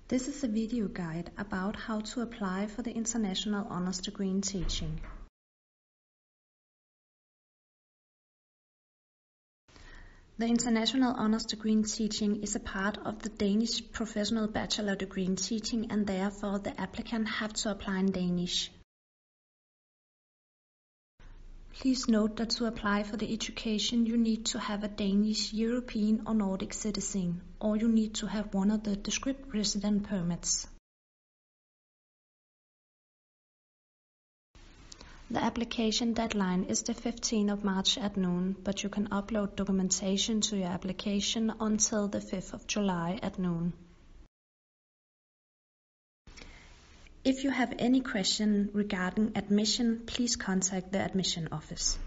This is a video guide about how to apply for the International Honours Degree in Teaching. The International Honours Degree in Teaching is a part of the Danish Professional Bachelor Degree in Teaching, and therefore the applicant have to apply in Danish. Please note that to apply for the education you need to have a Danish, European or Nordic citizen, or you need to have one of the described resident permits. The application deadline is the 15th of March at noon, but you can upload documentation to your application until the 5th of July at noon. If you have any question regarding admission, please contact the admission office.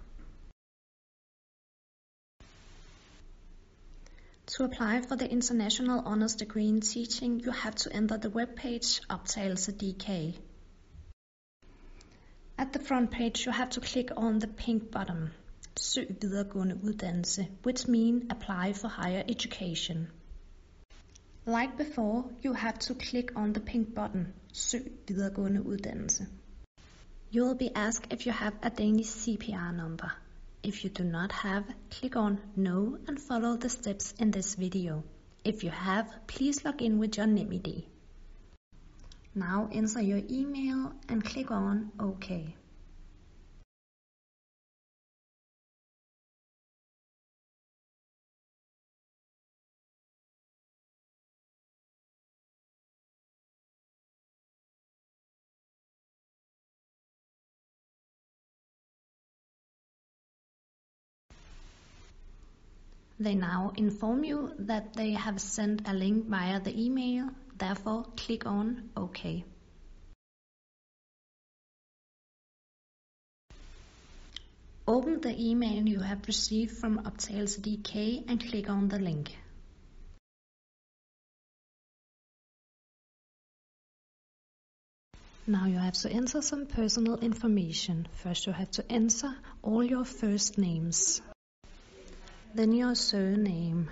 To apply for the International Honours Degree in Teaching, you have to enter the webpage Optagelse.dk. At the front page, you have to click on the pink button, Søg videregående uddannelse, which means apply for higher education. Like before, you have to click on the pink button, Søg videregående uddannelse. You will be asked if you have a Danish CPR number. If you do not have, click on No and follow the steps in this video. If you have, please log in with your NemID. Now enter your email and click on OK. They now inform you that they have sent a link via the email, therefore click on OK. Open the email you have received from Optagelse.dk and click on the link. Now you have to enter some personal information. First you have to enter all your first names. Then your surname.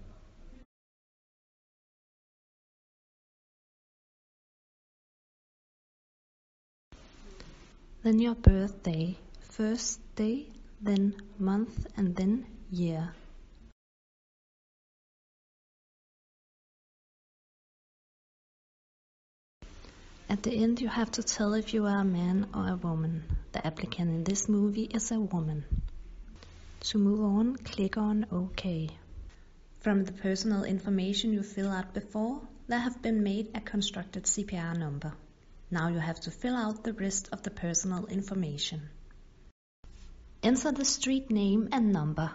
Then your birthday. First day, then month, and then year. At the end you have to tell if you are a man or a woman. The applicant in this movie is a woman. To move on, click on OK. From the personal information you fill out before, there have been made a constructed CPR number. Now you have to fill out the rest of the personal information. Enter the street name and number.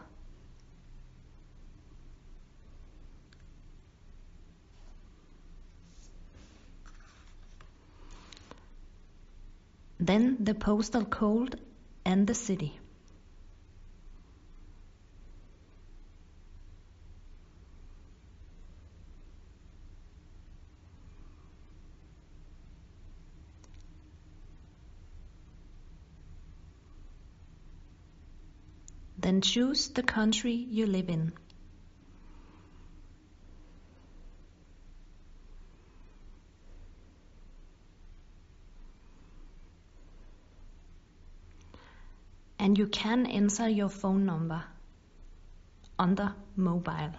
Then the postal code and the city. Then choose the country you live in. And you can enter your phone number under mobile.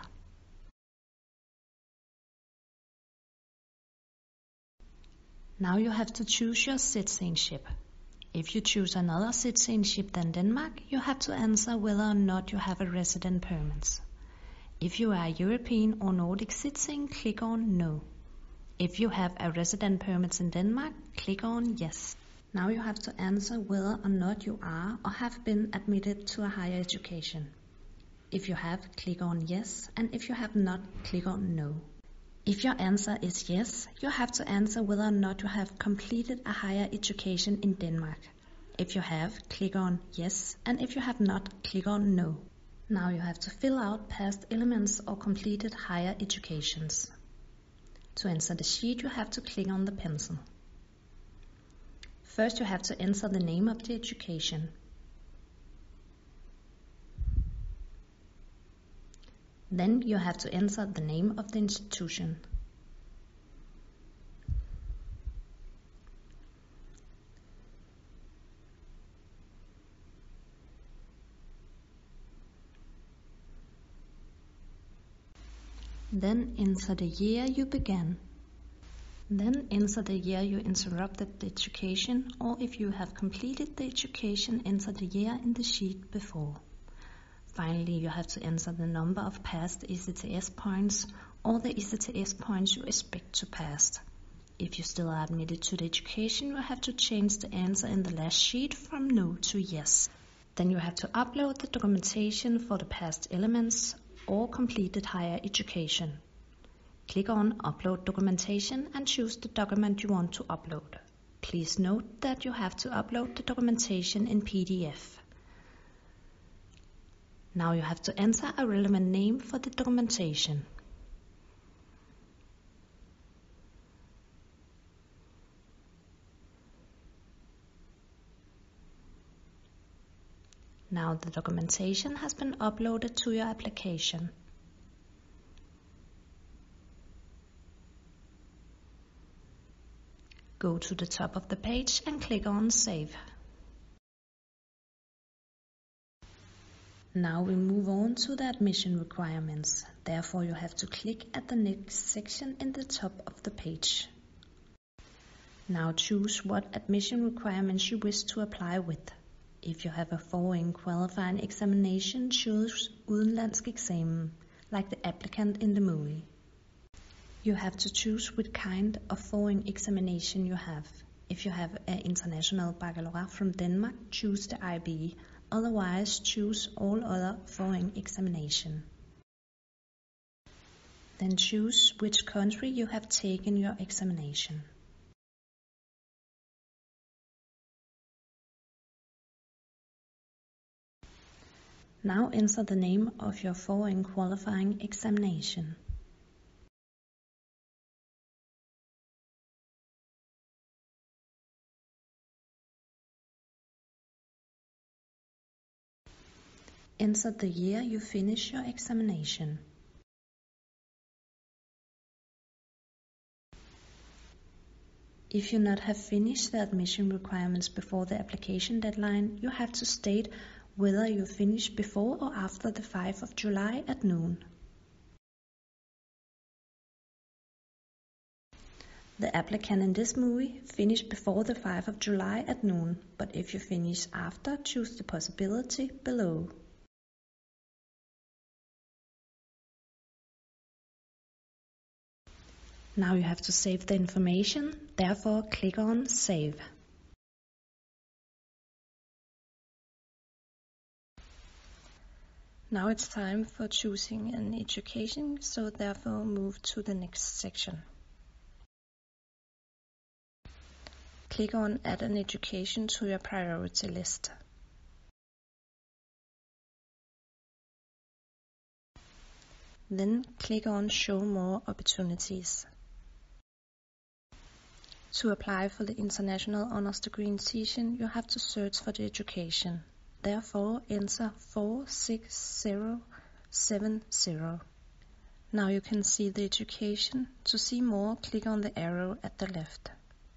Now you have to choose your citizenship. If you choose another citizenship than Denmark, you have to answer whether or not you have a resident permit. If you are a European or Nordic citizen, click on No. If you have a resident permit in Denmark, click on Yes. Now you have to answer whether or not you are or have been admitted to a higher education. If you have, click on Yes, and if you have not, click on No. If your answer is yes, you have to answer whether or not you have completed a higher education in Denmark. If you have, click on yes, and if you have not, click on no. Now you have to fill out past elements or completed higher educations. To enter the sheet, you have to click on the pencil. First you have to enter the name of the education. Then you have to enter the name of the institution. Then enter the year you began. Then enter the year you interrupted the education, or if you have completed the education, enter the year in the sheet before. Finally, you have to enter the number of past ECTS points or the ECTS points you expect to pass. If you still are admitted to the education, you have to change the answer in the last sheet from no to yes. Then you have to upload the documentation for the past elements or completed higher education. Click on Upload Documentation and choose the document you want to upload. Please note that you have to upload the documentation in PDF. Now you have to enter a relevant name for the documentation. Now the documentation has been uploaded to your application. Go to the top of the page and click on Save. Now we move on to the admission requirements. Therefore, you have to click at the next section in the top of the page. Now choose what admission requirements you wish to apply with. If you have a foreign qualifying examination, choose udenlandsk eksamen, like the applicant in the movie. You have to choose what kind of foreign examination you have. If you have an international baccalaureate from Denmark, choose the IB. Otherwise, choose all other foreign examination. Then choose which country you have taken your examination. Now enter the name of your foreign qualifying examination. Enter the year you finish your examination. If you not have finished the admission requirements before the application deadline, you have to state whether you finished before or after the 5th of July at noon. The applicant in this movie finished before the 5th of July at noon, but if you finish after, choose the possibility below. Now you have to save the information, therefore click on Save. Now it's time for choosing an education, so therefore move to the next section. Click on Add an education to your priority list. Then click on Show More Opportunities. To apply for the International Honours Degree in Teaching, you have to search for the education. Therefore, enter 46070. Now you can see the education. To see more, click on the arrow at the left.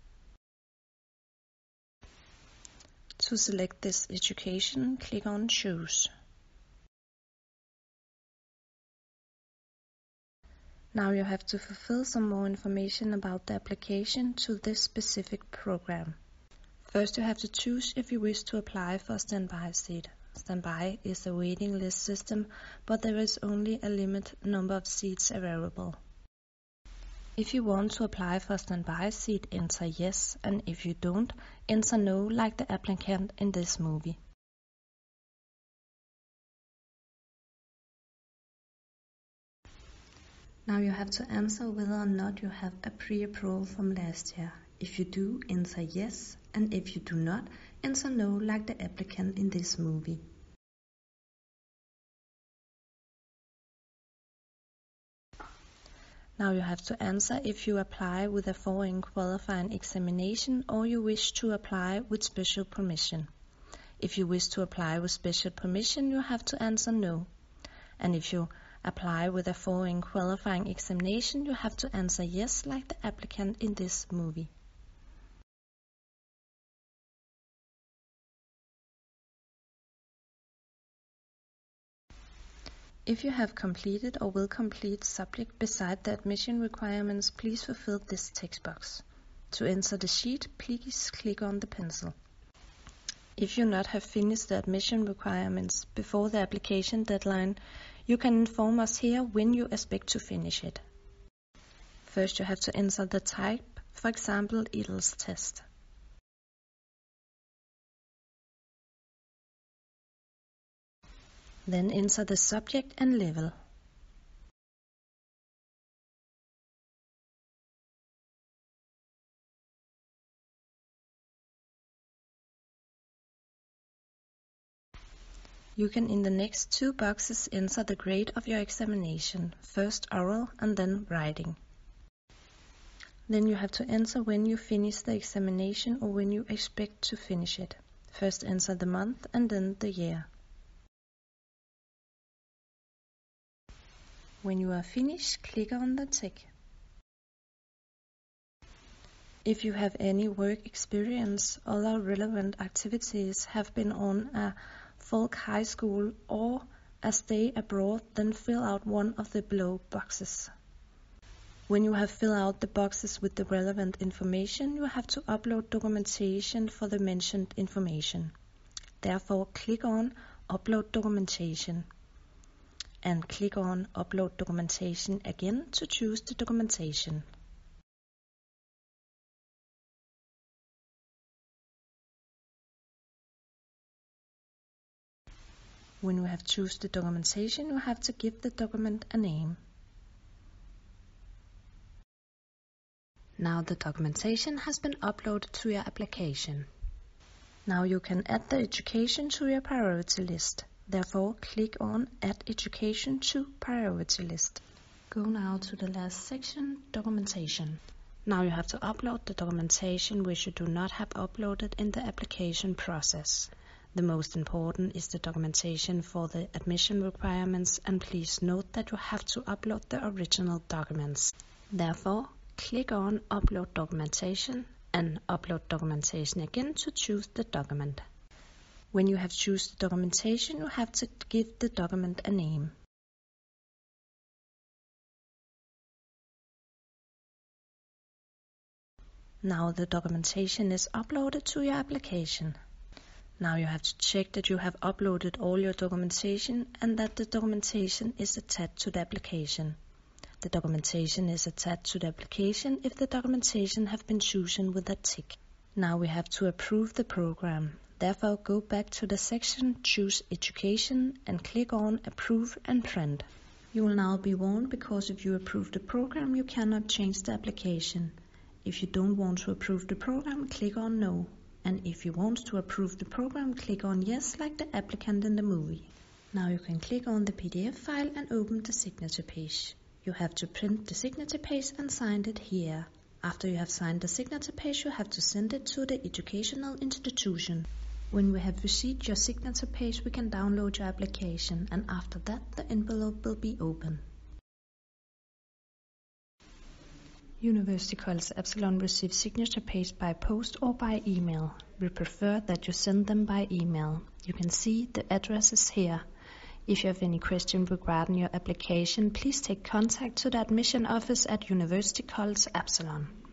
To select this education, click on Choose. Now you have to fulfill some more information about the application to this specific program. First, you have to choose if you wish to apply for a standby seat. Standby is a waiting list system, but there is only a limited number of seats available. If you want to apply for a standby seat, enter yes, and if you don't, enter no, like the applicant in this movie. Now you have to answer whether or not you have a pre-approval from last year. If you do, enter yes, and if you do not, enter no, like the applicant in this movie. Now you have to answer if you apply with a foreign qualifying examination or you wish to apply with special permission. If you wish to apply with special permission, you have to answer no. And if you apply with a foreign qualifying examination, you have to answer yes, like the applicant in this movie. If you have completed or will complete subject beside the admission requirements, please fulfill this text box. To enter the sheet, please click on the pencil. If you not have finished the admission requirements before the application deadline, you can inform us here when you expect to finish it. First, you have to enter the type, for example, IELTS test. Then enter the subject and level. You can in the next two boxes enter the grade of your examination, first oral and then writing. Then you have to enter when you finish the examination or when you expect to finish it. First enter the month and then the year. When you are finished, click on the tick. If you have any work experience, other relevant activities have been on a folk high school or a stay abroad, then fill out one of the below boxes. When you have filled out the boxes with the relevant information, you have to upload documentation for the mentioned information. Therefore, click on Upload Documentation and click on Upload Documentation again to choose the documentation. When you have chosen the documentation, you have to give the document a name. Now the documentation has been uploaded to your application. Now you can add the education to your priority list. Therefore, click on Add Education to Priority List. Go now to the last section, Documentation. Now you have to upload the documentation which you do not have uploaded in the application process. The most important is the documentation for the admission requirements, and please note that you have to upload the original documents. Therefore, click on Upload Documentation and Upload Documentation again to choose the document. When you have chosen the documentation, you have to give the document a name. Now the documentation is uploaded to your application. Now you have to check that you have uploaded all your documentation and that the documentation is attached to the application. The documentation is attached to the application if the documentation have been chosen with a tick. Now we have to approve the program. Therefore, go back to the section Choose Education and click on Approve and Print. You will now be warned because if you approve the program, you cannot change the application. If you don't want to approve the program, click on No. And if you want to approve the program, click on Yes, like the applicant in the movie. Now you can click on the PDF file and open the signature page. You have to print the signature page and sign it here. After you have signed the signature page, you have to send it to the educational institution. When we have received your signature page, we can download your application, and after that the envelope will be open. University College Absalon receives signature page by post or by email. We prefer that you send them by email. You can see the addresses here. If you have any question regarding your application, please take contact to the admission office at University College Absalon.